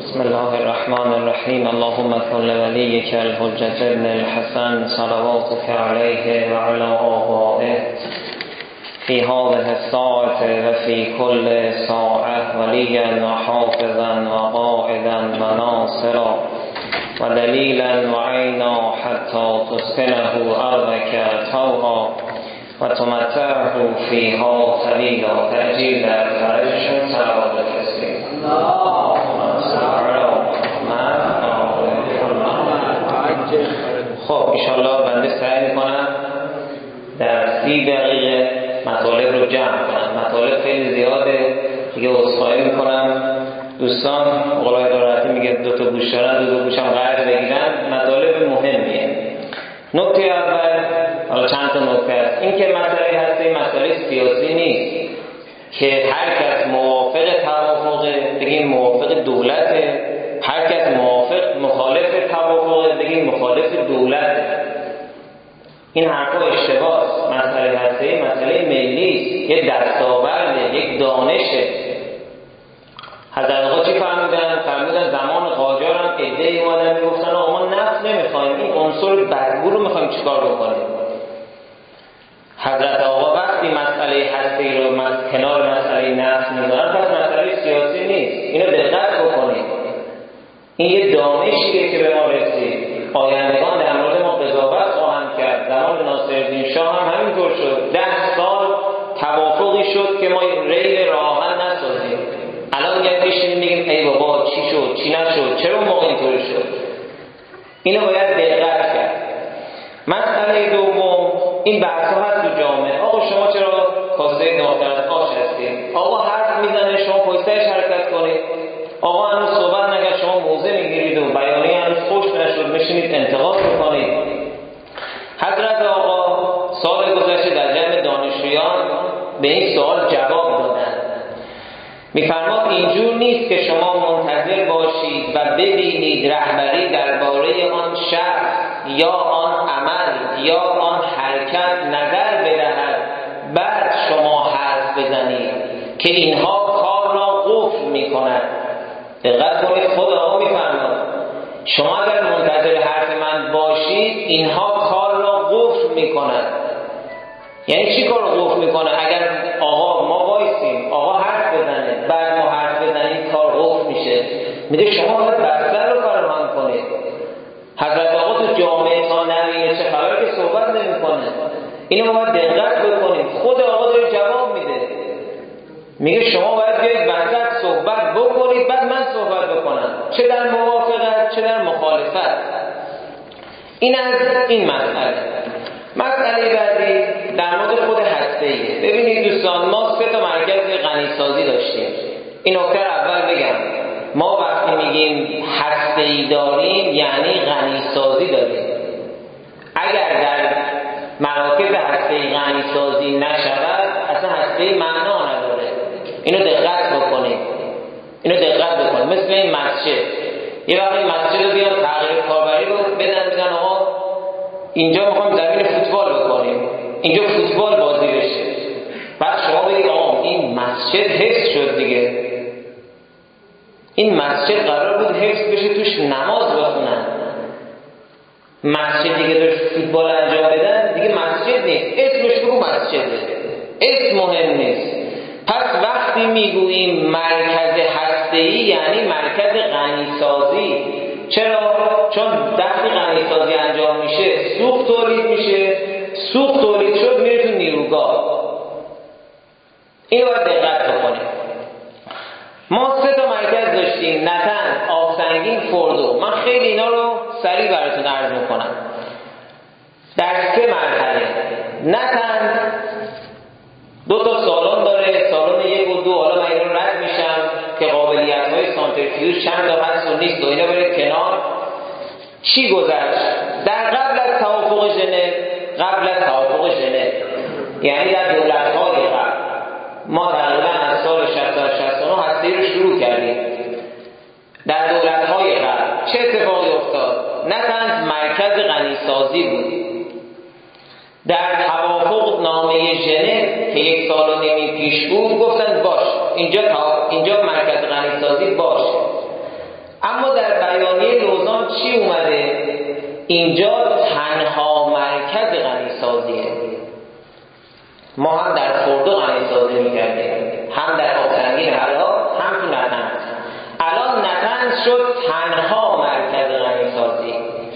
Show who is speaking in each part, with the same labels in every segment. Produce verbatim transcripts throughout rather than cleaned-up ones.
Speaker 1: بسم الله الرحمن الرحیم. اللهم صل ولیک الحجة ابن الحسن صلواتك علیه و علی آبائه فی هذه الساعة و فی کل ساعة ولیا و حافظا و قائدا و ناصرا و دلیلا و عینا حتی تسکنه ارضک طوعا و تمتعه فیها طویلا تأجیل در فرجشون صلوات کسی. خب انشاءالله بنده سعی میکنم در سی دقیقه مطالب رو جمع کنم. مطالب خیلی زیاده دیگه، عذرخواهی میکنم دوستان. قولای دارتی میگه دو تا گوش دارن دو تا گوشم قرض بگیرن. مطالب مهمیه. نکته اول، حالا چند تا نکته هست. این که مسئله هست این مسئله سیاسی نیست که هر کس موافق توافق بگیم موافق دولته، هر کس موافق مخالف توافق بگیم مخالف دولته. این حرفا اشتباهه. مسئله هسته مسئله ملی است، یک دستاورده، یک دانشه. حضرت آقا چی فرمودن؟ فرمودن زمان قاجار هم عده‌ای اومدن میگفتن آقا ما نفت نمیخوایم، این عنصر بدبو رو میخوایم چیکار بکنیم. حضرت آقا وقتی مسئله هسته‌ای رو کنار مسئله نفت میذارن، پس مسئله سیاسی نیست. اینو دقت بکنید. این یه دانشیه که به ما رسید. آیندگان در مورد ما قضاوت خواهند کرد. زمان ناصرالدین شاه هم همینطور شد. ده سال توافقی شد که ما ریل راهن نسازیم. الان میگن بشینیم میگیم ای بابا چی شد چی نشد، چرا اون موقع اینطوری شد. اینو باید دقت کرد. مسئله دوم، این بحث‌ها هست تو جامعه. آقا شما چرا کاسه نافتر از آش هستید؟ آقا حرف میزنه شما پشتش حرکت کنید. آقا هنوز صحبت نکرد شما موضع میگیرید و بیانیه هنوز خوش نشد میشینید انتقاد بکنید. حضرت آقا سال گذشته در جمع دانشجویان به این سوال جواب دادن. میفرماد اینجور نیست که شما منتظر باشید و ببینید رهبری درباره آن شخص یا آن عمل یا آن حرکت نظر بدهد بعد شما حرف بزنید که اینها کار را قفل میکند. دقت کنید، خود آقا میفرماد شما اگر منتظر حرف من باشید اینها کار را قفل میکند. یعنی چی کار را قفل میکنه؟ اگر آقا ما وایسیم آقا حرف بزنه بعد ما حرف بزنیم کار قفل میشه. میگه شما باید بستر رو فراهم کنید. حضرت آقا تو جامعه تا نمیه چه خبره که صحبت نمیکنه. اینو باید دقت بکنید. خود آقا داره جواب میده. میگه شما باید بیاید وسط صحبت بکنید بعد من صحبت بکنم، چه در موافقت چه در مخالفت. این از این مسئله. مسئله بعدی در مورد خود هسته‌ایه. ببینید دوستان، ما سه تا مرکز غنیسازی داشتیم. این نکته اول بگم، ما وقتی میگیم هسته‌ای داریم یعنی غنیسازی داریم. اگر در مراکز هسته‌ای غنیسازی نشود اصلا هسته‌ای معنا نداره. اینو دقت بکنید. اینو دقت بکنید. مثل این مسجد، یه وقتی مسجد رو بیان تغییر کاربری رو بدن میگن آقا اینجا میخوایم زمین فوتبال بکنیم، اینجا فوتبال بازی بشه. بعد شما بگید آقا این مسجد حفظ شد دیگه. این مسجد قرار بود حفظ بشه توش نماز بخونن. مسجد دیگه داشت فوتبال انجام بدن دیگه مسجد نیست. اسمش بگو مسجده، اسم مهم نیست. پس وقتی میگوییم مرکز هسته‌ای یعنی مرکز غنیسازی. چرا؟ چون وقتی غنیسازی انجام میشه سوخت تولید میشه، سوخت تولید شد میره تو نیروگاه. اینو باید دقت بکنیم. ما سه تا مرکز داشتیم: نتن، آبسنگین، فردو. من خیلی اینا رو سریع براتون عرض میکنم. در سه مرحله. نتن دو تا سالن داره، سالن یک و دو. حالا من این رو رد میشم که قابلیت های سانتریفیوژ چند تا هست و نیست و اینا برید کنار. چی گذشت؟ در قبل از توافق ژنو، قبل از توافق ژنو یعنی در دولت های قبل، ما تقریبا از سال شصت و شصت و نه هسته‌ای رو شروع کردیم. در دولت های قبل چه اتفاقی افتاد؟ نتنز مرکز غنیسازی بود. در توافق نامه ژنو که یک سال و نیمی پیش بود گفتن باش اینجا تا اینجا مرکز غنیسازی باشه. سازی میکردیم، هم در آبسنگین حلا هم تو نطنز. الان نطنز شد تنها مرکز غنی سازی.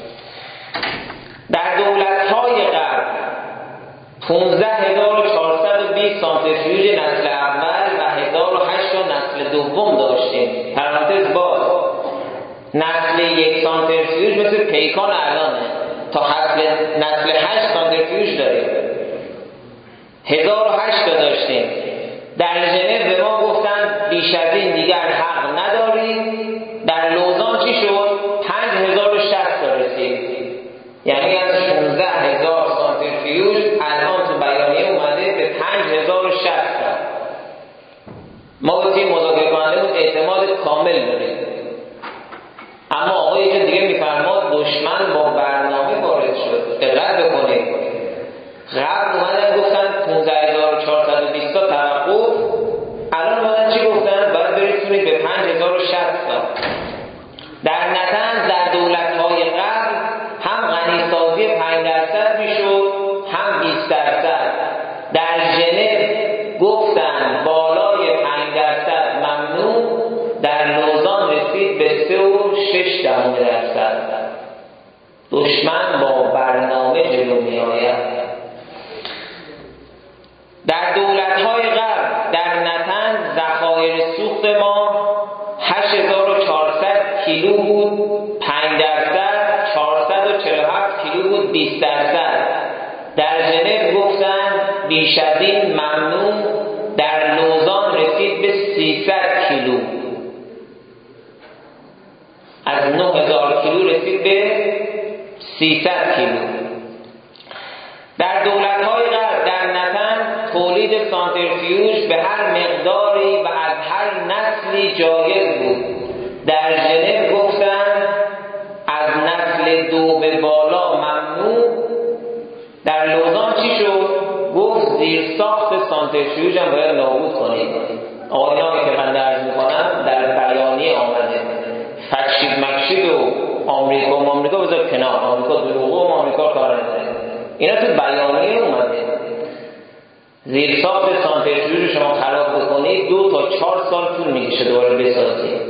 Speaker 1: در دولت‌های غرب پانزده هزار و چهارصد و بیست سانتریفیوژ نسل اول و هزار و هشت نسل دوم داشتیم. پرانتز باز، نسل یک سانتریفیوژ مثل پیکان الانه، تا نسل هشت سانتریفیوژ داریم. هزار و هشت داشتیم. در ژنو به ما گفتن بیش از این دیگر حق نداریم. در لوزان چی شد؟ پنج هزار و شصت تا رسید. یعنی از شانزده هزار سانتریفیوژ الان تو بیانیه اومده به پنج هزار و شصت تا. ما به تیم مذاکره کننده بود اعتماد کامل داریم. اما آقای یه دیگه میفرماد دشمن با برنامه وارد شد. دقت بکنید. غرب اومدن گفتن پانزده هزار و چهارصد و بیست تا توقف. الان اومدن چی گفتن؟ باید برسونید به پنج هزار و شصت تا. در نطنز در دولت‌های غرب هم غنیسازی پنج درصد میشد، هم بیست درصد. در ژنو گفتن بالای پنج درصد ممنوع. در لوزان رسید به سه و شش دهم درصد. دشمن با برنامه جلو می آید. در دولت‌های غرب در نطنز ذخایر سوخت ما هشت هزار و چهارصد کیلو بود، پنج درصد چهارصد و چهل و هفت کیلو بود، بیست درصد. در ژنو گفتن بیش از این ممنوع. در لوزان رسید به سیصد کیلو، از نه هزار کیلو رسید به سیصد کیلو. در دولت‌های غرب در نطنز تولید سانتریفیوژ به هر مقداری و از هر نسلی جایز بود. در ژنو گفتن از نسل دو به بالا ممنوع. در لوزان چی شد؟ گفت زیر ساخت سانتریفیوژ هم باید نابود کنید. آقایانی که من درز میکنم در بیانیه آمده. فکشید مکشید و آمریکا و آمریکا بذار کنار، آمریکا دروغه و آمریکا کار نداره. اینا تو بیانیه اومده. زیر ساخت سانتریفیوژ شما خراب بکنید دو تا چهار سال طول میکشه دوباره بسازید.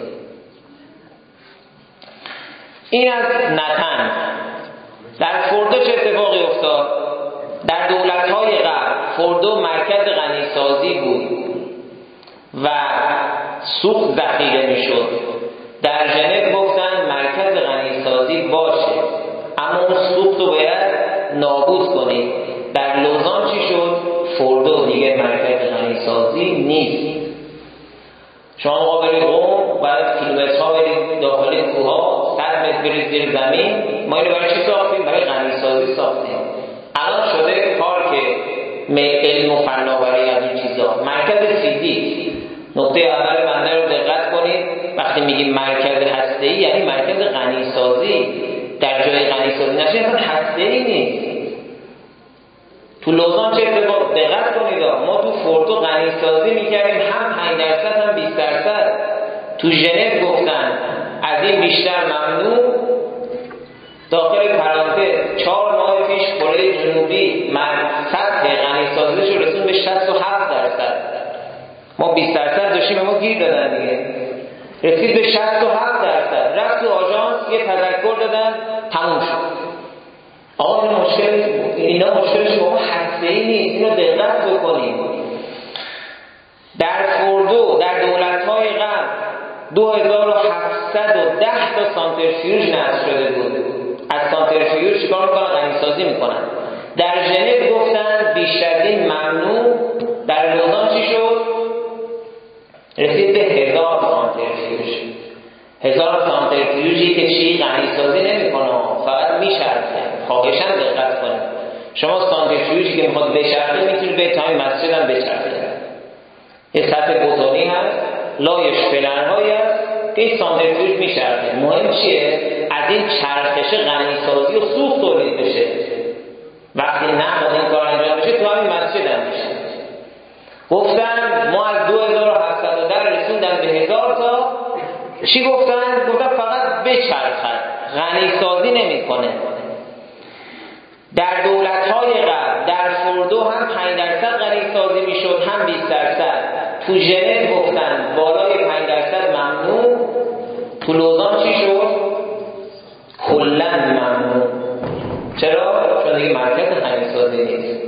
Speaker 1: این از نطنز. در فوردو چه اتفاقی افتاد؟ در دولت‌های غرب فوردو مرکز غنیسازی بود و سوخت ذخیره میشد. در ژنو گفتن مرکز غنیسازی باشه، اما اون سوخت رو باید نابود کنید. در لوزان چی شد؟ فوردو دیگه مرکز غنیسازی نیست. شما موقع برید قم باید کیلومترها برید داخل کوها، صد متر برید زیر زمین. ما اینو برای چی ساختیم؟ برای غنیسازی ساختیم. الان شده پارک علم و فناوری از این چیزا، مرکز فیزیک. نقطه اول بنده رو دقت کنید. وقتی میگیم مرکز هسته‌ای یعنی مرکز غنیسازی. در جای غنیسازی نشه اصلا هسته‌ای نیست. تو لوزان چه اتفاق؟ دقت کنید ما تو فوردو غنیسازی میکردیم، هم پنج درصد هم بیست درصد. تو ژنو گفتن از این بیشتر ممنوع. داخل پرانتز چهار ماه پیش کره جنوبی من سطح غنیسازیش رو رسون به شصت و هفت درصد. ما بیست درصد داشتیم ما گیر دادن دیگه. رسید به شصت و هفت درصد. رفت تو آژانس یه تذکر دادن تموم شد. آقا این مشکل اینا مشکلش با ما هسته‌ای نیست. اینو دقت بکنیم. در فوردو در دولت‌های غرب دو هزار و هفتصد و ده تا سانتریفیوژ نصب شده بود. از سانتریفیوژ چیکار میکنن؟ غنیسازی میکنن. در ژنو گفتن بیش از این ممنوع. در لوزان چی شد؟ رسید به هزار سانتریفیوژ. هزار سانتریفیوژی که چی؟ غنیسازی نمیکنه، فقط میچرخه. خواهشاً دقت کنید. شما سانتریفیوژی که میخواد بچرخه میتونید به تای مسجد هم بچرخه. یه سطح بتونی هست، لایش فلنهایی هست که این سانتریفیوژ میچرخه. مهم چیه؟ از این چرخش غنیسازی و سوخت تولید بشه. وقتی نخواد این کار انجام بشه تو همین مسجد هم میشه. گفتن ما از دو هزار و هفتصد و ده رسوندن به هزار تا. چی گفتن؟ گفتن فقط بچرخد، غنیسازی نمیکنه. در دولت‌های غرب در فوردو هم پنج درصد غنیسازی سازی میشد هم بیست درصد. تو ژنو گفتن بالای پنج درصد ممنوع. تو لوزان چی شد؟ کلاً ممنوع. چرا؟ چون دیگه مرکز خمیرسازی نیست.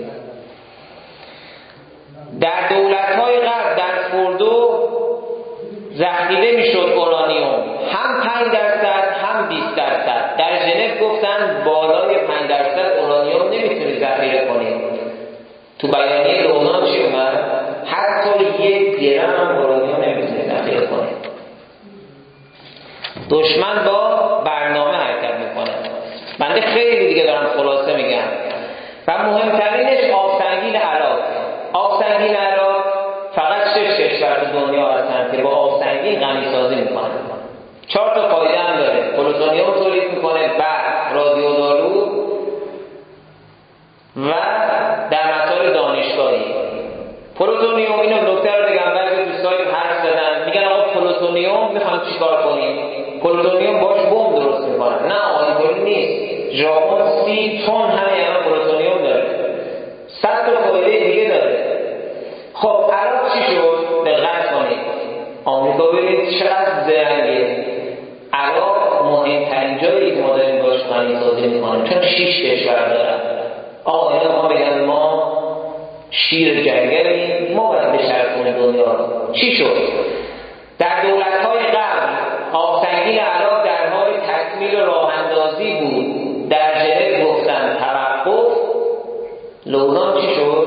Speaker 1: در دولت‌های غرب در فوردو ذخیره میشد اورانیوم هم پنج درصد هم بیست درصد. در ژنو گفتن بالای پنج درصد اورانیوم نمیتونی ذخیره کنی. تو بیانیه لوزان چی اومد؟ حتی یک گرم هم اورانیوم نمیتونی ذخیره کنی. دشمن با برنامه حرکت میکنه. بنده خیلی دیگه دارم خلاصه میگم. و مهمترینش آبسنگین عراق. آبسنگین عراق فقط شش کشور تو دنیا هستن که با آبسنگین غنی سازی میکنن. چهار تا فایده هم داره. پلوتونیوم تولید میکنه، بعد رادیودارو و در مسائل دانشگاهی. پلوتونیوم، اینو نکته رو بگم، بعضی دوستای حرف زدن میگن آقا پلوتونیوم میخوام چیکار کنیم؟ پلوتونیوم باش بمب درست میکنن. نه آینطوری نیست. ژاپن سی تن همین الان پلوتونیوم داره. صد تا فایده دیگه داره. خب عراق چی شد؟ دقت کنید. آمریکا ببینید چقدر زرنگه. عراق مهمترین جایی که ما داریم باش غنی سازی میکنیم، چون شش کشور دارن. آقا اینا ما بگن ما شیر جنگلیم، ما باید بشرفونیم دنیا رو. چی شد؟ در دولت‌های قبل آبسنگین عراق در حال تکمیل راه اندازی بود. در ژنو گفتن توقف. لوزان چی شد؟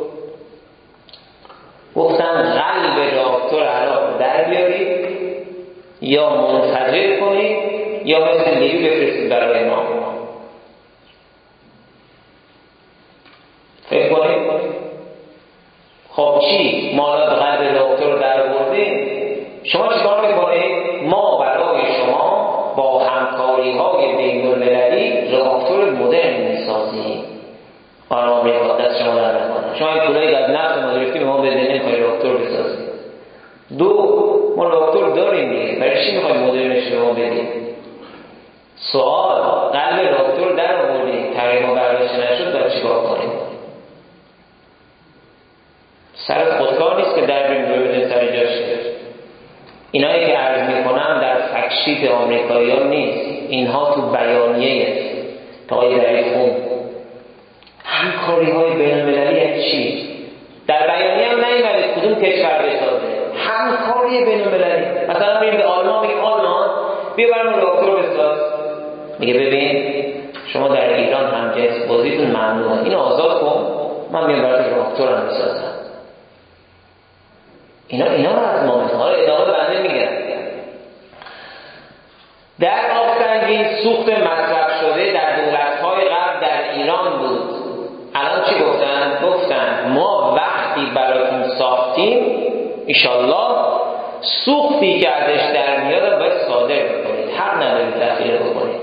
Speaker 1: گفتن قلب راکتور عراق در بیارید یا منفجر کنید یا مثل نیرو بفرستید برای ما. فکر کنید. خب چی؟ ما قلب راکتور رو در بردیم. شما چی کار میکنید؟ ما برای شما با همکاری های بین المللی راکتور مدرن میسازیم. آمریکا دست شما در نکنه. شما این پولایی که از نفت ما گرفتیم ما بدهیم نمیخوایم راکتور بسازیم. دو، ما راکتور داریم دیگه، برای چی میخوایم مدرنش به ما بدیم؟ سوال، قلب راکتور در آوردیم، تقریبا برداشته نشد، باید چیکار کنیم؟ سر خودکار نیست که در بریم روی بدیم سر جاش. اینایی که عرض میکنم در فکشیت آمریکایی‌ها نیست، اینها تو بیانیه تا آقای ظریف خون. همکاری های بین المللی یعنی چی؟ در بیانیه هم نیومده کدوم کشور بسازه. همکاری بین المللی. مثلا میگیم به آلمان، میگیم آلمان بیا برام راکتور بساز. میگه ببین شما در ایران هم جنس بازیتون ممنوعه، اینو آزاد کن، من میام برات راکتور هم بسازم. اینا اینا رو از ما مثلا ادامه بنده میگم. در آبسنگین سوخت مصرف شده در دولت‌های غرب در ایران بود. الان چی گفتن؟ گفتن ما وقتی براتون ساختیم ایشالله سوختی که ازش در میاد باید صادر بکنید، حق ندارید ذخیره بکنید.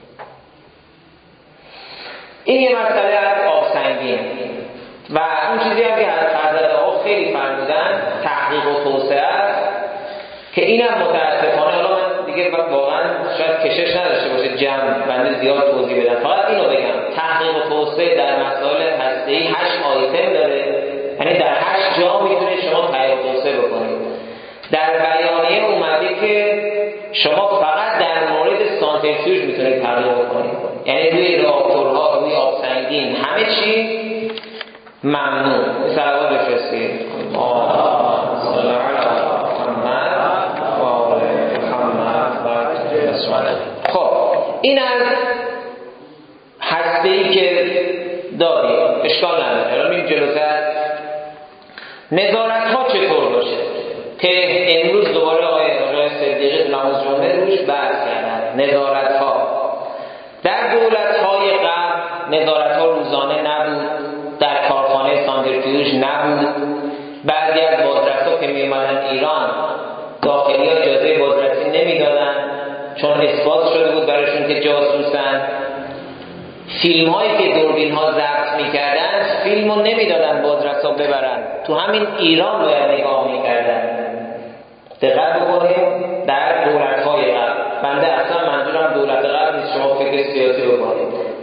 Speaker 1: این یه مسئله از آبسنگین. و اون چیزی هم که حضرت آقا خیلی فرمودن تحقیق و توسعه است که اینم متاسفانه حالا من دیگه واقعا شاید کشش نداشته باشه جمع بنده زیاد توضیح بدم، فقط اینو بگم تحقیق و توسعه در مسائل هسته‌ای هشت آیتم داره، یعنی در هشت جا میتونید شما تحقیق و توسعه بکنید. در بیانیه اومده که شما فقط در مورد سانتریفیوژ میتونید تحقیق بکنید، یعنی روی راکتورها، روی آبسنگین همه چی ممنوع. صلوات بفرستید. اللهم صل علی محمد و آل محمد و بسم. خب این از هسته‌ای که داریم، اشکال نداره. حالا میریم جلوتر. نظارت ها چطور باشه که امروز دوباره آقای آقای صدیقی تو نماز جمعه روش بحث کردن. نظارت ها در دولت های قبل نظارت ها روزانه نبود، در کارخانه سانتریفیوژ نبود. بعضی از بازرسا که می اومدن ایران داخلی ها اجازه بازرسی نمیدادن چون اثبات شده بود برایشون که جاسوسن. فیلم هایی که دوربین ها ضبط میکردن فیلم رو نمیدادن بازرسا ببرن، تو همین ایران باید نگاه میکردن. دقت بکنید در دولت های قبل. بنده اصلا منظورم دولت قبل نیست، شما فکر سیاسی بکنید.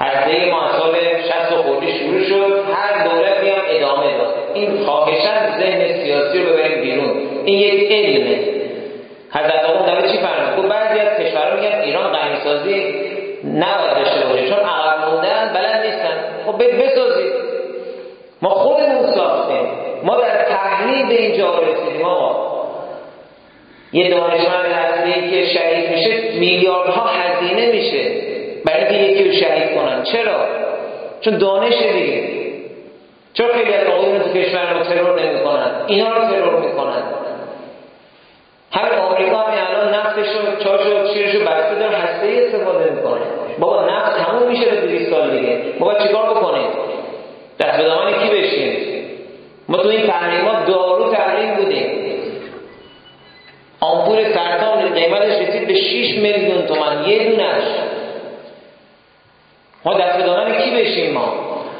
Speaker 1: هسته‌ای ما از سال شصت خورشید شروع شد، هر دولتی هم ادامه داد. این خواهشاً ذهن سیاسی رو ببریم بیرون. این یک علمه. حضرت آقا در چی فرمود؟ تو بعضی از کشورها میگن ایران غنیسازی نباید داشته باشه چون عقب موندن، بلد نیستن. خب بسازید. ما خودمون ساختیم. ما در تحلیل به اینجا رسیدیم. آقا یه دانشمند هسته‌ای که شهید میشه میلیاردها هزینه میشه برای اینکه یکی رو شهید کنن. چرا؟ چون دانشه دیگه. چون خیلی از آقایون تو کشور ما ترور نمی‌کنن، اینا رو ترور می‌کنن. همین آمریکا همین الان نفتش رو چاش و شیرش رو بسته داره هسته‌ای استفاده می‌کنه. بابا نفت تموم میشه به دویست سال دیگه. ما باید چیکار بکنیم؟ دست به دامن کی بشیم؟ ما تو این تحریمات دارو تحریم بودیم. آمپول سرطان قیمتش رسید به شش میلیون تومان یه دونش. ما دست به دامن کی بشیم ما؟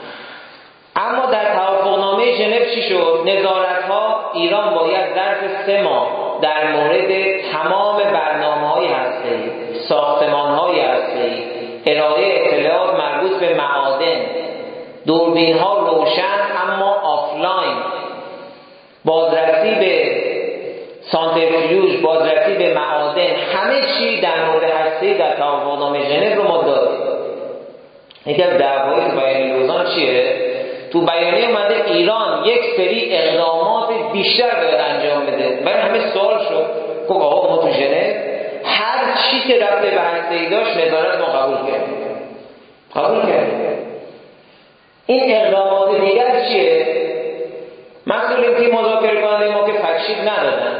Speaker 1: اما در توافقنامه ژنو چی شد؟ نظارت‌ها ایران باید ظرف سه ماه در مورد تمام برنامه‌های هسته‌ای، ساختمان‌های هسته‌ای، ارائه اطلاعات مربوط به معادن، دوربین‌ها روشن اما آفلاین، بازرسی به سانتریفیوژ، بازرسی به معادن، همه چی در مورد هسته‌ای در توافقنامه ژنو رو ما داریم. یکی از دعوای بیانیه لوزان چیه؟ تو بیانیه اومده ایران یک سری اقدامات بیشتر باید انجام بده. برای همه سوال شد که آقا ما تو ژنو هر چی که رفته به هسته‌ای داشت نظارت ما قبول کردیم. قبول کردیم. این اقدامات دیگر چیه؟ مسئولین که مذاکره کننده ما که فکشید ندادن.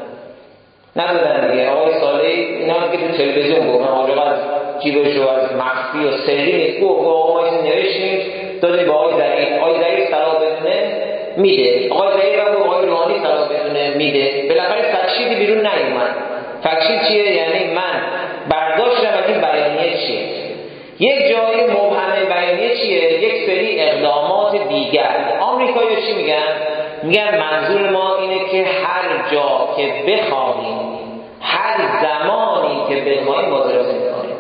Speaker 1: ندادن دیگه. آقای صالحی اینا که تو تلویزیون گفتن آقا از جیبش رو از مخفی و سری نیست. گفت آقا ما این نوشتیم دادیم به آقای ظریف. آقای ظریف صلاح بدونه میده. آقای ظریف هم به آقای روحانی صلاح بدونه میده. بالاخره فکشیدی بیرون نیومد. فکشید چیه؟ یعنی من برداشتم از این بیانیه چیه. یک جایی مبهم بیانیه چیه؟ یک سری اقدامات دیگر. آمریکایی‌ها چی میگن؟ میگن منظور ما اینه که هر جا که بخواهیم، هر زمانی که بخواهیم مذاکره کنیم.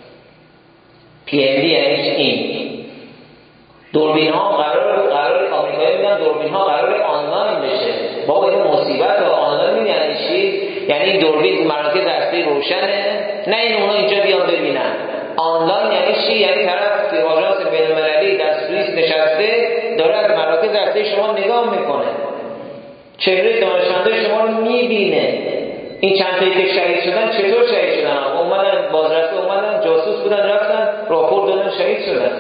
Speaker 1: پی ام دی یعنی این. دوربین ها قرار قرار آمریکایی میگن دوربین ها قرار آنلاین بشه. بابا این مصیبت و آنلاین یعنی چی؟ یعنی این دوربین مراکز هستی روشنه، نه این اونا اینجا بیان ببینن. آنلاین یعنی چی؟ یعنی طرف در آژانس بین‌المللی در سوئیس نشسته داره از مراکز هستی شما نگاه میکنه، چهره دانشمندای شما رو میبینه. این چند تایی که شهید شدن چطور شهید شدن؟ اومدن بازرسی، اومدن جاسوس بودن، رفتن راپور دادن شهید شدن.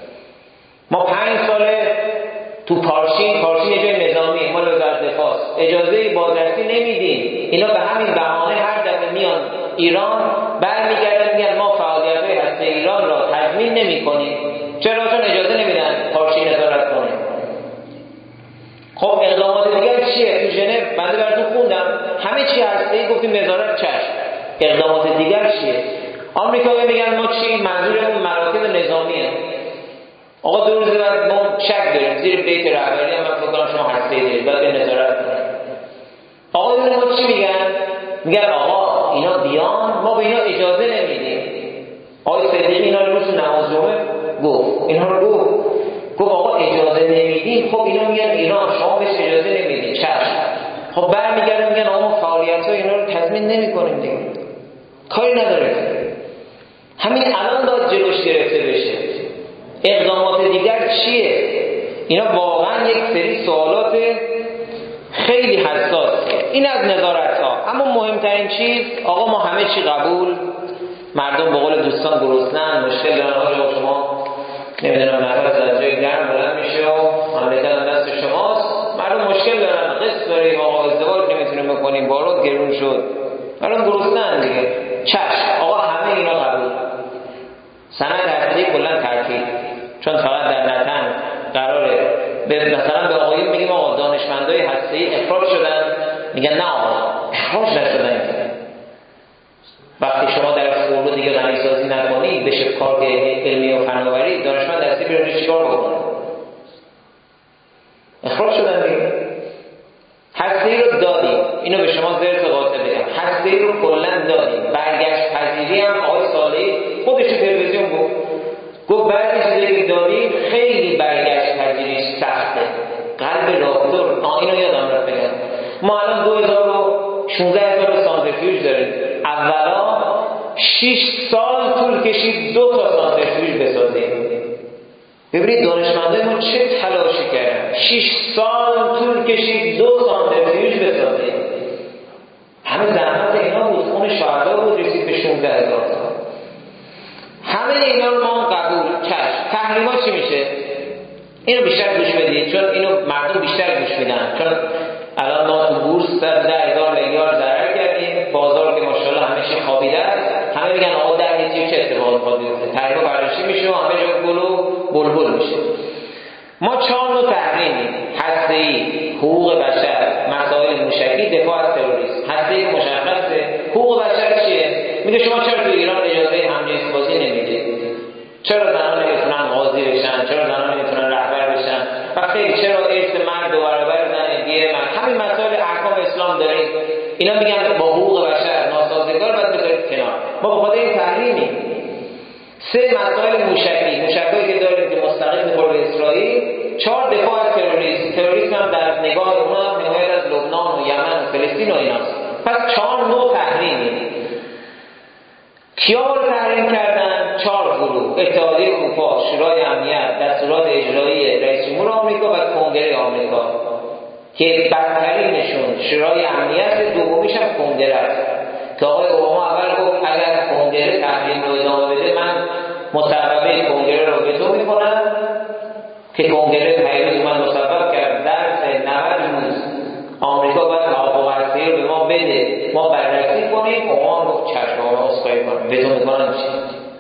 Speaker 1: ما پنج ساله تو پارشین، پارشین یه جای نظامی مال وزارت دفاع، اجازه بازرسی نمیدیم. اینا به همین بهانه هر دفعه میان ایران، برمیگردن میگن ما فعالیت‌های هسته ایران را تضمین نمی‌کنیم. چرا؟ چون اجازه نمیدن پارشین نظارت کنه. خب اقدامات دیگر چیه؟ تو ژنو بنده براتون خوندم همه چی هسته‌ای گفتیم نظارت چشم. اقدامات دیگر چیه؟ آمریکایی‌ها میگن ما چی؟ منظورمون مراکز نظامیه. آقا دو روز بعد ما شک داریم زیر بیت رهبری هم من فکر شما هسته‌ای دارید باید به نظارت کنید. آقایون ما چی میگن؟ میگن آقا اینا بیان ما به اینا اجازه نمیدیم. آقای صدیقی اینا رو روز نماز جمعه گفت، اینا رو گفت گفت آقا اجازه نمیدیم. خب اینا میگن ایران شما بهش اجازه نمیدید. چشم. خب برمیگردن میگن آقا ما فعالیت‌ها اینا رو تضمین نمی‌کنیم دیگه. کاری نداره. همین الان باید جلوش گرفته بشه. اقدامات دیگر چیه؟ اینا واقعا یک سری سوالات خیلی حساسه. این از نظارت ها. اما مهمترین چیز آقا ما همه چی قبول، مردم به قول دوستان گرسنه‌اند، مشکل دارن. آقا شما نمیدونم نفس از جای گرم بلند میشه و مملکت دست شماست، مردم مشکل دارن، قسط داریم، آقا ازدواج نمیتونیم بکنیم، بارود گرون شد، مردم گرسنه‌اند دیگه. چشم آقا همه اینا قبول. سند هستی کلا ترتیب، چون فقط در نتن قراره به مثلا به آقایون میگیم آقا دانشمندای هسته‌ای اخراج شدن، میگن نه آقا اخراج نشدن. وقتی شما در فورو دیگه غنیسازی نکنید بشه کار علمی و فناوری، دانشمند هستی بیرون چیکار بکنه؟ اخراج شدن دیگه. هسته‌ای رو دادیم، اینو به شما زرت قاطع بگم، هسته‌ای رو کلا دادیم. برگشت پذیری هم آقای صالحی خودش تو تلویزیون گفت گفت بعضی چیزایی که داریم خیلی برگشت پذیریش سخته. قلب راهدار، آه اینو یادم رفت بگم، ما الان دو هزار و شانزده هزار سانتریفیوژ داریم. اولا شش سال طول کشید دو تا سانتریفیوژ بسازیم. ببینید دانشمندای ما چه تلاشی کردن، شش سال طول کشید دو سانتریفیوژ بسازیم. همه زحمت اینا بود، خون شهدا بود، رسید به شانزده هزار تا. همه اینا رو ما قبول چشم. تحریما چی میشه؟ اینو بیشتر گوش بدید، چون اینو مردم بیشتر گوش میدن، چون الان ما تو بورس صد هزار میلیارد ضرر کردیم، بازار که ماشاءالله همه خوابیده است، همه میگن آقا در نتیجه چه اتفاقی میفته؟ تحریم برداشته میشه و همه جا گل و بلبل میشه. ما چهار نوع تحریمیم: هسته‌ای، حقوق بشر، مسائل موشکی، دفاع از تروریسم. هسته‌ای که مشخصه. حقوق بشر چیه؟ میگه شما چرا تو ایران اجازه همجنس‌بازی نمیدید؟ چرا زنان نمیتونن قاضی بشن؟ چرا زنان نمیتونن رهبر بشن؟ و خیلی چرا ارث مرد و برابر زن دیگه من؟ همین مسائل احکام اسلام داریم. اینا میگن با حقوق بشر ناسازگار، باید بذارید کنار. ما به خاطر این تحریمیم. سه مسائل موشکی، موشکایی که داریم که مستقیم میخوره به اسرائیل. چهار دفاع از تروریسم. تروریسم هم در نگاه اونا حمایت از لبنان و یمن و فلسطین و ایناست. پس چهار نوع تحریمیم. کیا رو تحریم کردن؟ چهار گروه: اتحادیه اروپا، شورای امنیت، دستورات اجرایی رئیس جمهور آمریکا و کنگره آمریکا که بدترینشون شورای امنیت، دومیش هم کنگره است که آقای اوباما اول گفت اگر کنگره تحریم رو ادامه بده من مصوبه کنگره رو وتو میکنم، که کنگره پیروز من مصوب کرد در نود روز آمریکا باید توافق هسته‌ای رو به ما بده، ما بررسی کنیم. اوباما گفت چشم، ما اسکای کنیم، وتو میکنن میشه.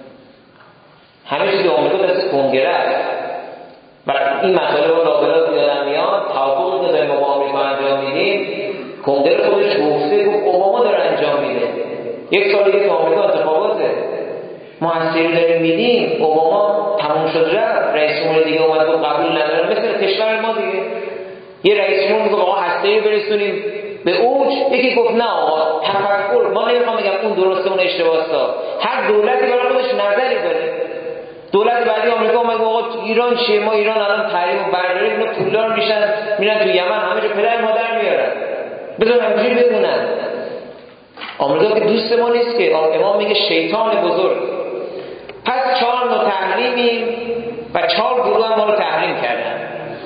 Speaker 1: همه چیز آمریکا دست کنگره است و این مسئله رو لابلاد یادم میاد. توافقی که داریم با آمریکا انجام میدیم، کنگره خودش گفته، گفت اوباما داره انجام میده. یک سال دیگه تو آمریکا انتخاباته، ما هسته‌ای داریم میدیم، اوباما تموم شد رفت، رئیس جمهور دیگه اومد گفت قبول نداره، مثل کشور ما دیگه. یه رئیس جمهور میگه آقا هسته‌ای برسونیم به اوج، یکی گفت نه آقا تفکر، ما نمیخوام بگم اون درسته اون اشتباهه، هر دولتی برای خودش نظری داره. دولت بعدی آمریکا اومد آقا ایران چیه؟ ما ایران الان تحریم و برداریم، اینا پولا رو میشن میرن تو یمن همه جا پدر مادر میارن، بذار همینجوری بمونن. آمریکا که دوست ما نیست که، امام میگه شیطان بزرگ. پس چهار نوع تحریمیم و چهار گروه هم ما رو تحریم کردن.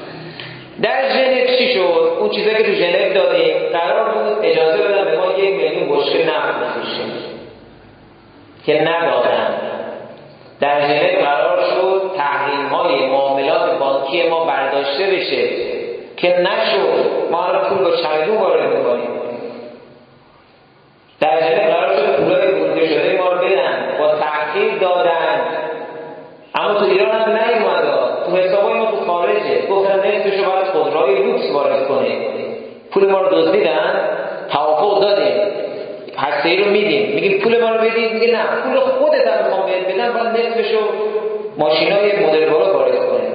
Speaker 1: در ژنو چی شد؟ اون چیزایی که تو ژنو دادیم قرار بود اجازه بدن به ما یک میلیون بشکه نفت بفروشیم که ندادن. در ژنو قرار شد تحریم‌های معاملات بانکی ما برداشته بشه که نشد. ما الان پول با چمدون وارد می‌کنیم. در ژنو قرار شد پولای بورده شده ما رو بدن، با تأخیر دادن. اما تو ایران هم نیومد، تو حسابای ما تو خارجه. گفتن نصفشو باید خودروهای لوکس وارد کنیم. پول ما رو دزدیدن، توافق دادیم، هسته‌ای رو میدیم، میگیم پول ما رو بدید، میگه نه پول خودت هم میخوام بهت بدم، باید نصفشو ماشینای مدل بالا وارد کنیم.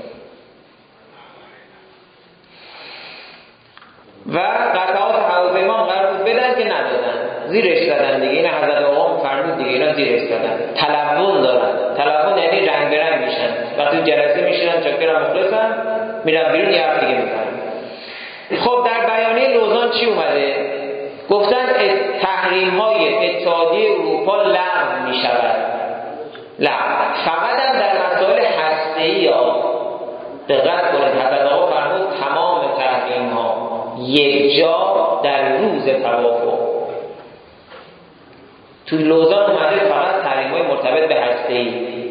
Speaker 1: و قطعات هواپیما قرار بود بدن که ندادن، زیرش زدن دیگه. این حضرت آقا فرمود دیگه، اینا زیرش زدن. تلون دارن. تلون یعنی رنگ به رنگ میشن، وقتی جلسه میشینن چاکرم مخلصن میرن بیرون یه حرف دیگه میزنن. خب در بیانیه لوزان چی اومده؟ گفتن تحریم های اتحادیه اروپا لغو می شود. لغو فقط هم در مسائل هسته‌ای ها. دقت کنید، حضرت آقا فرمود تمام تحریم ها یک جا در روز توافق. تو لوزان اومده فقط تحریم های مرتبط به هسته‌ای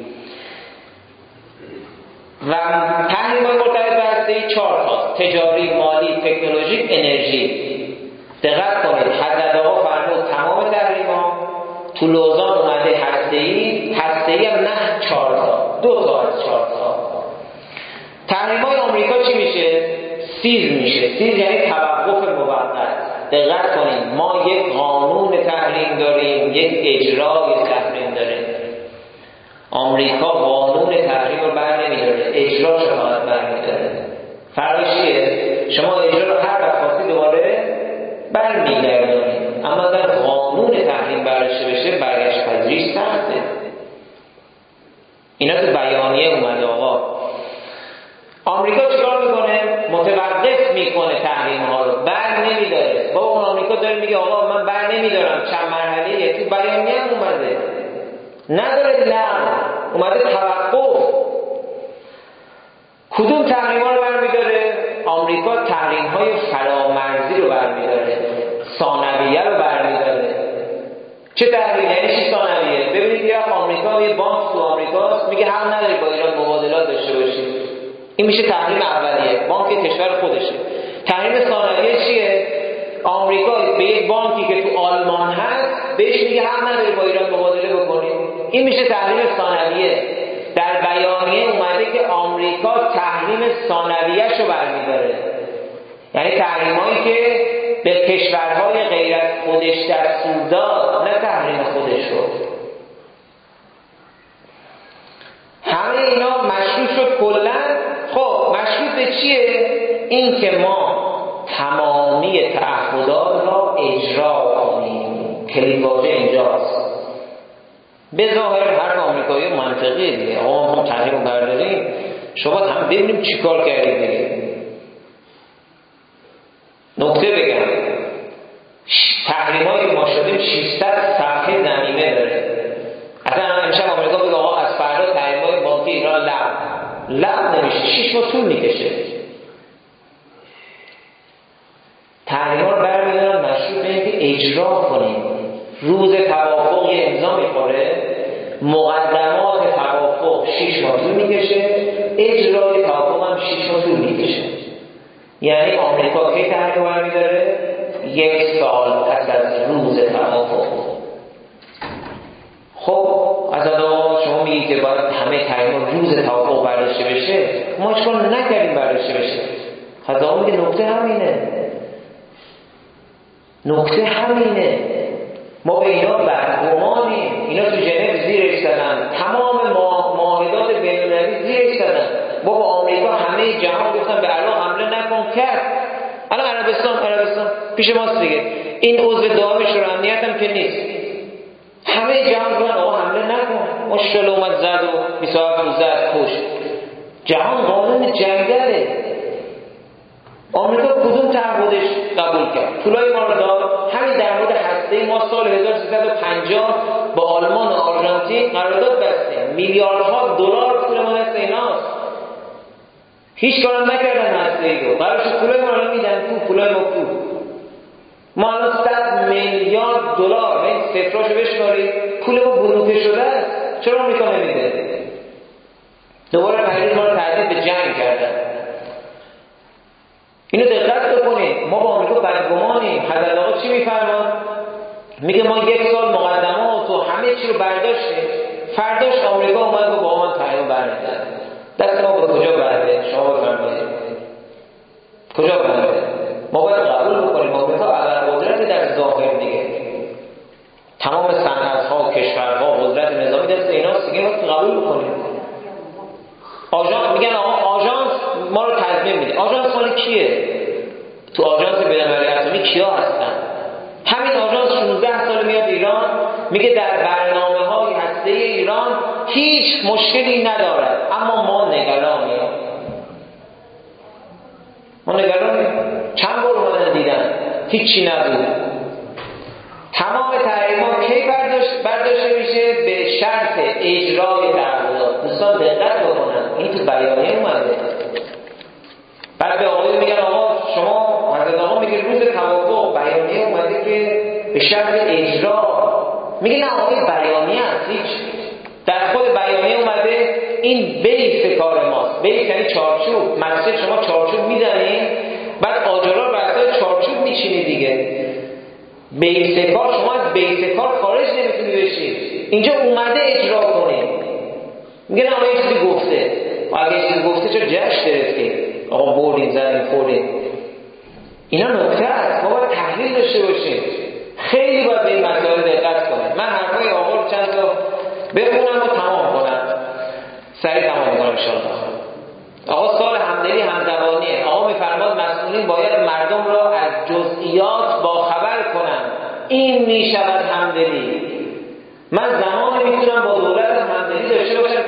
Speaker 1: و تحریم های مرتبط به هسته‌ای چهار تاست: تجاری، مالی، تکنولوژیک، انرژی. دقت کنید، حضرت آقا فرمود تمام تحریم‌ها. تو لوزان اومده هسته‌ای، هسته‌ای هم نه چهار تا، دو تا از چهار تا. تحریم‌های آمریکا چی میشه؟ سیز میشه. سیز یعنی توقف موقت. دقت کنید، ما یک قانون تحریم داریم، یک اجرای تحریم داریم. آمریکا قانون تحریم رو بر نمی‌داره، اجراش رو باید برمی‌داره. فرقش چیه؟ شما اجرا رو هر وقت خاصی دوباره برمیگردونید، اما اگر قانون تحریم برداشته بشه برگشت پذیریش سخته. اینا تو بیانیه اومده. آقا آمریکا چیکار میکنه؟ متوقف میکنه تحریم ها رو، بر نمیداره. با اون آمریکا داره میگه آقا من بر نمیدارم، چند مرحله‌ایه، تو بیانیه هم اومده، نداره لغو، اومده توقف. کدوم تحریم ها رو برمیداره؟ آمریکا تحریم های فرامرزی رو برمیداره، ثانویه رو برمیداره. چه تحریم؟ یعنی چی ثانویه؟ ببینید یه آمریکا یه بانک تو آمریکاست میگه حق نداری با ایران مبادلات داشته باشی، این میشه تحریم اولیه، بانک کشور خودشه. تحریم ثانویه چیه؟ آمریکا به یک بانکی که تو آلمان هست بهش میگه حق نداری با ایران مبادله بکنی، این میشه تحریم ثانویه. در بیانیه اومده که آمریکا تحریم ثانویه‌شو برمی‌داره، یعنی تحریمایی که به کشورهای غیر از خودش دستور داد، نه تحریم خودش رو. همه اینا مشروط شد کلاً. خب مشروط به چیه؟ این که ما تمامی تعهدات را اجرا کنیم. کلیدواژه اینجاست. به ظاهر حرف آمریکایی منطقیه دیگه، آقا ما تحریم رو برداریم، شما هم ببینیم چی کار کردیم دیگه. نکته بگم، تحریمایی که ما شدیم ششصد صفحه ضمیمه داره. اصلا امشب آمریکا بگه آقا از فردا تحریم‌های بانکی ایران لغو لغو نمیشه، شش ماه طول میکشه. تحریم‌ها رو برمی‌دارن مشروط به اینکه اجرا کنیم. روز توافق یه امضا می‌خوره، مقدمات توافق شش ماه طول میکشه، اجرای توافق هم شش ماه طول میکشه. یعنی آمریکا کی تحریم برمی‌داره؟ یک سال پس از روز توافق. خب از آدم شما میگید که باید همه تحریم روز توافق برداشته بشه، ما چیکار نکردیم برداشته بشه؟ خدا میگه نکته همینه، نکته همینه. ما به اینا بدگمانیم، اینا تو ژنو زیرش زدن، تمام معاهدات بین‌المللی زیرش زدن. با با آمریکا همه جهان گفتن به عراق حمله نکن، کرد. الان عربستان عربستان پیش ماست دیگه، این عضو دائم شورای امنیت هم که نیست، همه جهان گفتن آقا حمله نکن، مشکل اومد زد و بیست و هفت روز زد کشت. جهان قانون جنگله. آمریکا کدوم تعهدش قبول کرد؟ پولای ما رو داد. همین در مورد هسته ما سال هزار و سیصد و پنجاه با آلمان و آرژانتین قرارداد بستیم، میلیاردها دلار پول ما دست ایناست، هیچ کارم نکردن هسته‌ای رو. قرارش پولای ما رو میدن کو، پولای ما کو. ما الان صد میلیارد دلار، این صفراشو بشمارید، پول ما بلوکه شده است. چرا آمریکا نمیده؟ دوباره پریز ما رو تهدید به جنگ کردن. اینو دقت بکنید، ما با آمریکا بدگمانیم. حضرت آقا چی میفرمان؟ میگه ما یک سال مقدمات و همه چی رو برداشتیم، فرداش آمریکا اومد و با من تحریم برمی‌داره. دست ما به کجا برده؟ شما بفرمایید کجا برده؟ ما باید قبول بکنیم آمریکا ابرقدرت در ظاهر دیگه، تمام صنعت‌ها، کشورها، قدرت نظامی دست ایناست دیگه، ما قبول بکنیم. آژانس میگن آقا آژانس ما رو تضمین میده. آژانس مال کیه؟ تو آژانس بین‌المللی اتمی کیا هستن؟ همین آژانس شانزده سال میاد ایران میگه در برنامه‌های هسته ایران هیچ مشکلی ندارد، اما ما نگرانیم. ما نگرانیم. چند بار اومدن دیدن هیچی نبود. تمام تحریم‌ها کی برداشت برداشته میشه؟ به شرط اجرای تعهدات. دوستان دقت بکنن، این تو بیانیه اومده. بعد به آقای میگن آقا شما، حضرت آقا میگه روز توافق بیانیه اومده که به شرط اجرا. میگه نه آقای بیانیه هست، هیچ در خود بیانیه اومده این بیس کار ماست. بیس یعنی چارچوب. مسجد شما چارچوب میزنید، بعد آجرها بر اساس چارچوب میچینی دیگه. بیس کار، شما از بیس کار خارج نمیتونی بشید. اینجا اومده اجرا کنید. میگه نه آقا یه چیزی گفته، اگه یه چیزی گفته چرا جشن گرفتید؟ آقا بردیم زدیم خوردیم. اینا نکته است، ما باید تحلیل داشته باشیم. خیلی باید به این مسائل دقت کنید. من حرفای آقا رو چند تا بخونم و تمام کنم، سریع تمام میکنم انشاءالله. آقا سال همدلی همزبانیه. آقا میفرماد مسئولین باید مردم را از جزئیات باخبر کنند. این میشود همدلی. من زمانی میتونم با دولت همدلی داشته باشم که چی؟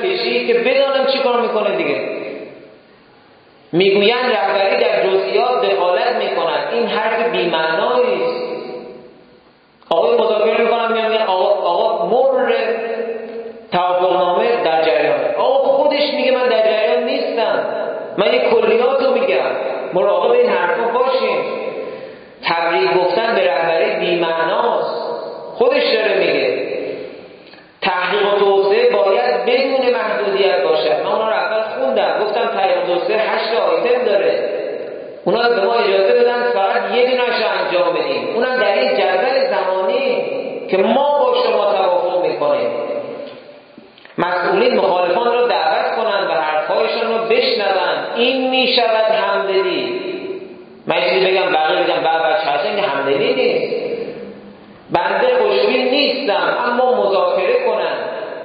Speaker 1: که بدانم چی کار میکنه دیگه. میگویند رهبری در جزئیات دخالت میکند. این حرف بی‌معنایی است. آقای مذاکره میکنن میگن آقا آقا مر توافقنامه در جریان. آقا خودش میگه من در جریان نیستم، من این کلیاتو میگم. مراقب این حرفا باشیم. تبریک گفتن به رهبری بی‌معناست. خودش داره میگه تحقیق و توسعه باید بدون محدودیت باشد. من اونا رو اول خوندم، گفتم تحقیق و توسعه هشت آیتم داره. اونا به ما اجازه دادن فقط یه دونه‌اش رو انجام بدیم، اونم در این جدول زمانی که ما با شما توافق میکنیم. مسئولین مخالفان را دعوت کنند و حرفهایشان را بشنوند. این میشود همدلی. من چیزی بگم بقیه بگم بعد بچه هستن که همدلی نیست. بنده خوشبین نیستم اما مذاکره کنند.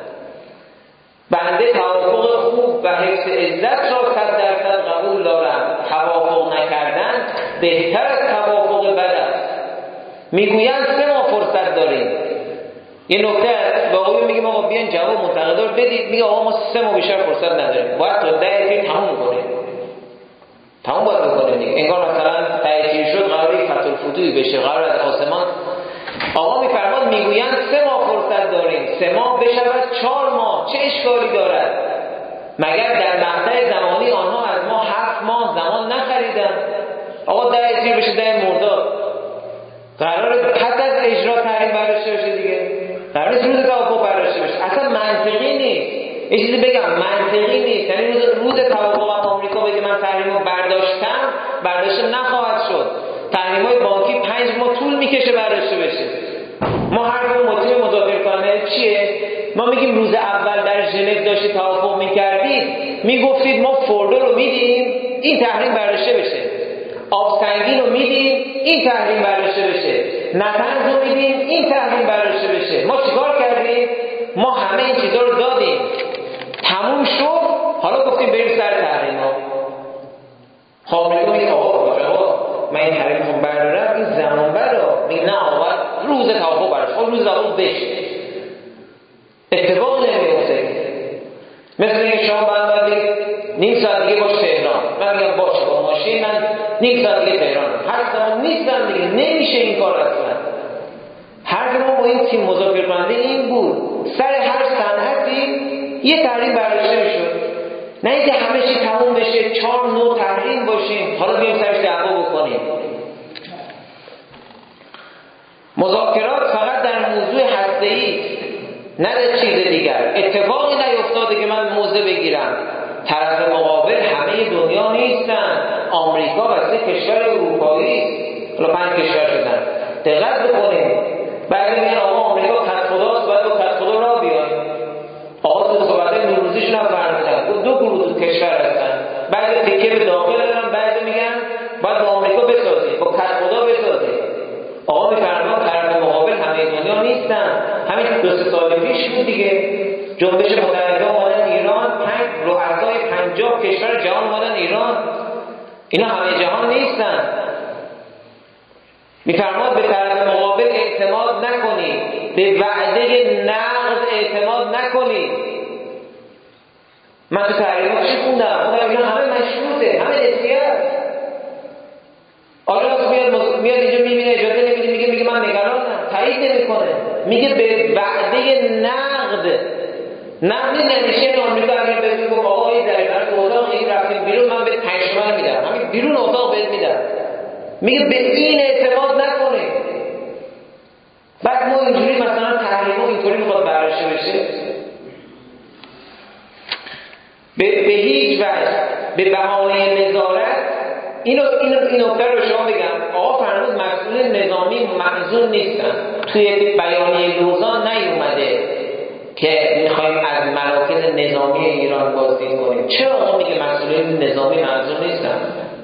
Speaker 1: بنده توافق خوب و حفظ عزت را صد درصد قبول دارم. توافق نکردن بهتر از توافق بد است. میگویند سه ماه فرصت داریم. یه نکته است، به آقایون میگیم آقا بیان جواب منتقدا رو بدید، میگه آقا ما سه ماه بیشتر فرصت نداریم، باید تا ده تیر تموم کنیم. تموم باید بکنیم دیگه. انگار مثلا ده تیر شد قراره فتح الفتوحی بشه، قرار از آسمان. آقا میفرماد میگویند سه ماه فرصت داریم، سه ماه بشود چهار ماه، چه اشکالی دارد؟ مگر در مقطع زمانی آنها از ما هفت ماه زمان نخریدند؟ آقا ده تیر بشه ده مرداد، قراره پس از اجرا تحریم برداشته بشه دیگه. قراره نیست روز توافق برداشته بشه. اصلا منطقی نیست. یه چیزی بگم منطقی نیست. یعنی روز روز توافق آمریکا بگه من تحریمو برداشتم، برداشته نخواهد شد. تحریم‌های بانکی پنج ماه طول میکشه برداشته بشه. ما هر کدوم مطیع مذاکره کننده چیه؟ ما میگیم روز اول در ژنو داشتید توافق میکردید، میگفتید ما فوردو رو میدیم این تحریم برداشته بشه، آب سنگین رو میدیم این تحریم برداشته بشه، نطنز رو میدیم این تحریم برداشته بشه. ما چیکار کردیم؟ ما همه این چیزا رو دادیم، تموم شد، حالا گفتیم بریم سر تحریم ها. خب میگه آقا آقا من این تحریم رو بردارم، این زمان برا میگه نه آقا روز توافق برداشت. خب روز توافق بشه، اتفاق نمیفته. مثل این شما باید بگید نیم ساعت دیگه باش تهران، من میگم باشه با ماشین من نیم ساعت دیگه تهران، هر زمان نیستم دیگه، نمیشه این کار اصلا. هر ما با این تیم مذاکره کننده این بود، سر هر صنعتی یه تحریم برداشته میشد، نه اینکه همه چی تموم بشه چهار نوع تحریم باشیم حالا بیایم سرش دعوا بکنیم. مذاکرات فقط در موضوع هسته‌ای نه در چیز دیگر. اتفاقی نیفتاده که من موضع بگیرم. طرف مقابل همه دنیا نیستن. آمریکا و سه کشور اروپایی است. حالا پنج کشور شدن. دقت بکنید. بعد میگن آقا آمریکا کت خداست، باید با کت خدا را بیایم. آقا تو صحبت نوروزیشون هم فرمودن. دو گروه کشور هستن. بعد تکیه به داخل دارن، بعد میگن باید با آمریکا بسازیم، با کت خدا بسازیم. آقا میفرمان طرف مقابل همه دنیا نیستن. همین دو سه سال پیش بود دیگه، جنبش متحده اومدن ایران، پنج رؤسای پنجاه کشور جهان اومدن ایران. اینا همه جهان نیستن. میفرماد به طرف مقابل اعتماد نکنید، به وعده نقض اعتماد نکنید. من تو تحریمات چی خوندم؟ خوندم اینا همه مشروطه، همه اصلیت. آقا میاد میاد اینجا میبینه اجازه نمیده، میگه میگه من نگرانم، تایید نمیکنه، میگه به وعده نقد. نقد نمیشه. آمریکا اگه بگه گفت آقا این در در اتاق این رفتیم بیرون، من به پنج تومن میدم، همین بیرون اتاق بهت میدم. میگه به این اعتماد نکنه. بعد ما اینجوری مثلا تحریمو اینطوری میخواد برداشته بشه. به, به هیچ وجه به بهانه نظارت اینو اینو این نکته رو شما بگم. آقا فرمود مسئول نظامی معزول نیستن. توی بیانیه لوزان نیومده که میخوایم از مراکز نظامی ایران بازدید کنیم. چرا آقا میگه مسئولین نظامی معزول نیستن؟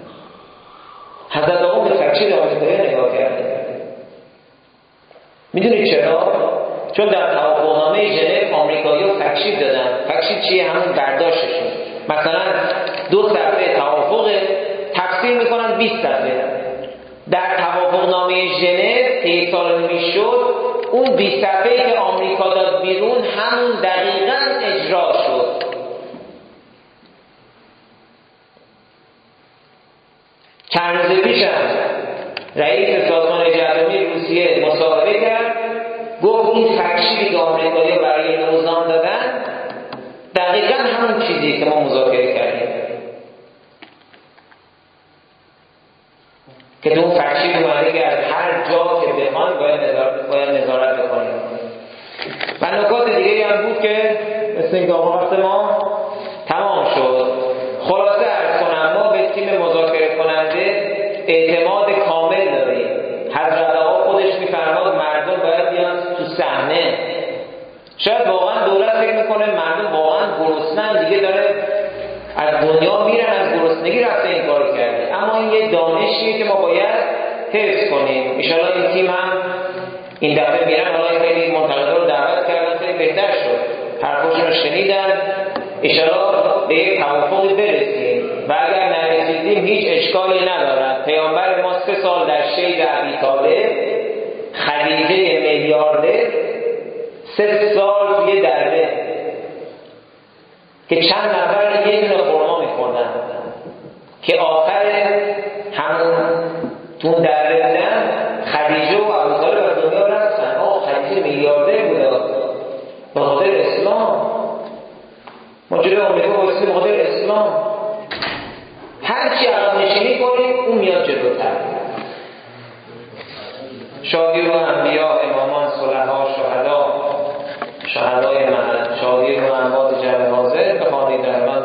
Speaker 1: حضرت آقا به تکچیر آمریکایی نگاه کرده. میدونید چرا؟ چون در توافقنامه ژنو آمریکایی‌ها تکشیف دادن. تکشیف چیه؟ همون برداشتشون. مثلا دو صفحه توافق تقسیم میکنن بیست صفحه. در توافقنامه ژنو که یک سال میشد، اون بیست صفحه‌ای که آمریکا داد بیرون همون دقیقاً اجرا شد. چند روز پیشم رئیس سازمان اتمی روسیه مصاحبه کرد، گفت این فکشیری که آمریکایی‌ها برای نوزان دادن دقیقاً همون چیزی که ما مذاکره کردیم، که تو اون فکشیر اومده که از هر جا که بخوان باید نظارت, باید نظارت بکنیم. و نکات دیگه هم بود که مثل اینکه آقا وقت ما تمام شد. خلاصه عرض کنم ما به تیم مذاکره کننده اعتماد کامل داریم. حضرت آقا خودش میفرماد مردم باید بیان تو صحنه. شاید واقعا دولت فکر میکنه مردم واقعا گرسنه‌ان دیگه، داره از دنیا میرن، از گرسنگی رفته این کارو کرده. اما این یه دانشیه که ما باید حفظ کنیم. ان شاءالله این تیم هم این دفعه میرن، حالا خیلی منتقدا رو دعوت کردن، خیلی بهتر شد، حرفاشون رو شنیدن، ان شاءالله به یک توافقی برسیم. و اگر نرسیدیم هیچ اشکالی ندارد. پیامبر ما سه سال در شید ابی طالب، خدیجه میلیاردر سه سال توی دربه که چند نفر یه دونه خورما میخوردن، که آخر همون تو دربه بودن خدیجه و ابوطالب از دنیا رفتن. آه خدیجه میلیاردر بوده به خاطر اسلام. ما جلوی آمریکا بایستی به خاطر اسلام. هرچی عقب نشینی کنیم اون میاد جلوتر. شادی رو انبیا، امامان، صلحا، شهدا، شهدای محل، شادی رو اموات جمع حاضر بخوانید رحمت